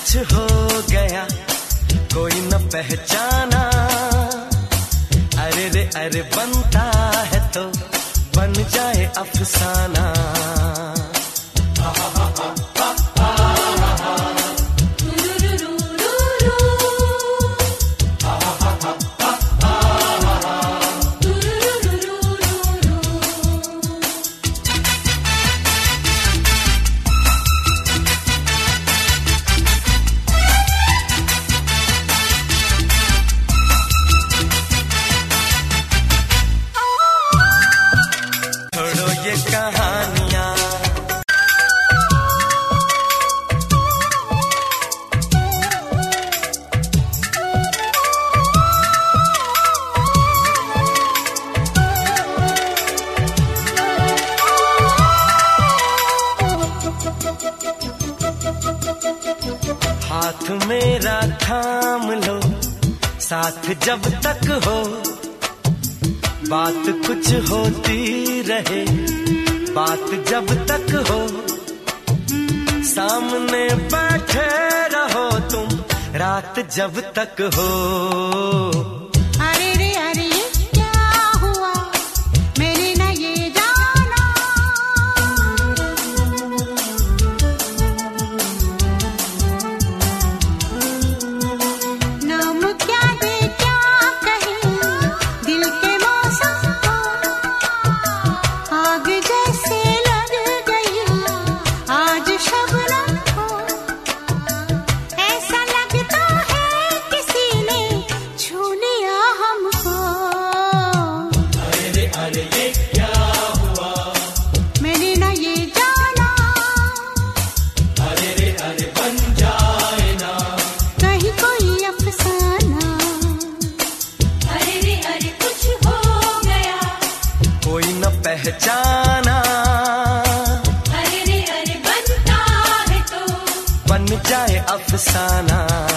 कुछ हो गया, कोई न पहचाना। अरे रे अरे बनता है तो बन जाए अफसाना। कहानियां हाथ मेरा थाम लो, साथ जब तक हो, बात कुछ होती रहे, बात जब तक हो। सामने बैठे रहो तुम, रात जब तक हो। अरे रे अरे क्या हुआ, मैंने न ये जाना। नाम क्या दे क्या कहे, दिल के मौसम को आग जैसे लग गई आज शबनम को। ऐसा लगता है किसी ने छू लिया हमको। अरे ये क्या हुआ, मैंने न ये जाना। अरे बन जाए ना कहीं कोई अफसाना। अरे कुछ हो गया, कोई न पहचाना। अरे बनता है तो बन जाए अफसाना।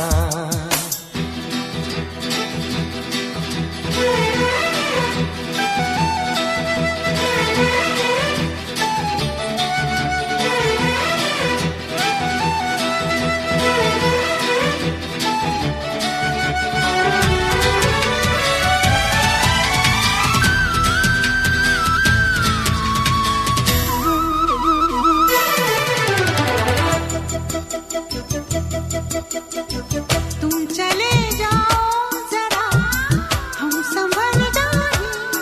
तुम चले जाओ जरा, हम संभल जाए।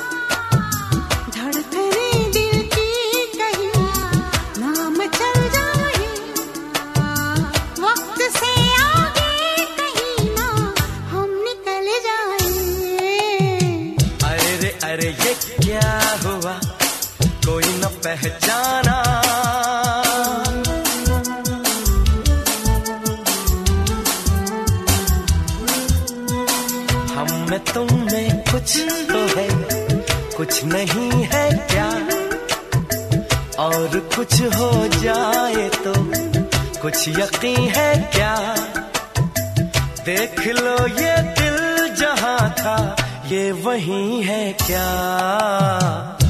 धड़कने दिल की कहीं नाम चल जाए। वक्त से आगे कहीं ना हम निकल जाए। अरे ये क्या हुआ, कोई न पहचाना। हम में तुम में कुछ तो है, कुछ नहीं है क्या। और कुछ हो जाए तो कुछ यकीन है क्या। देख लो ये दिल जहां था, ये वही है क्या।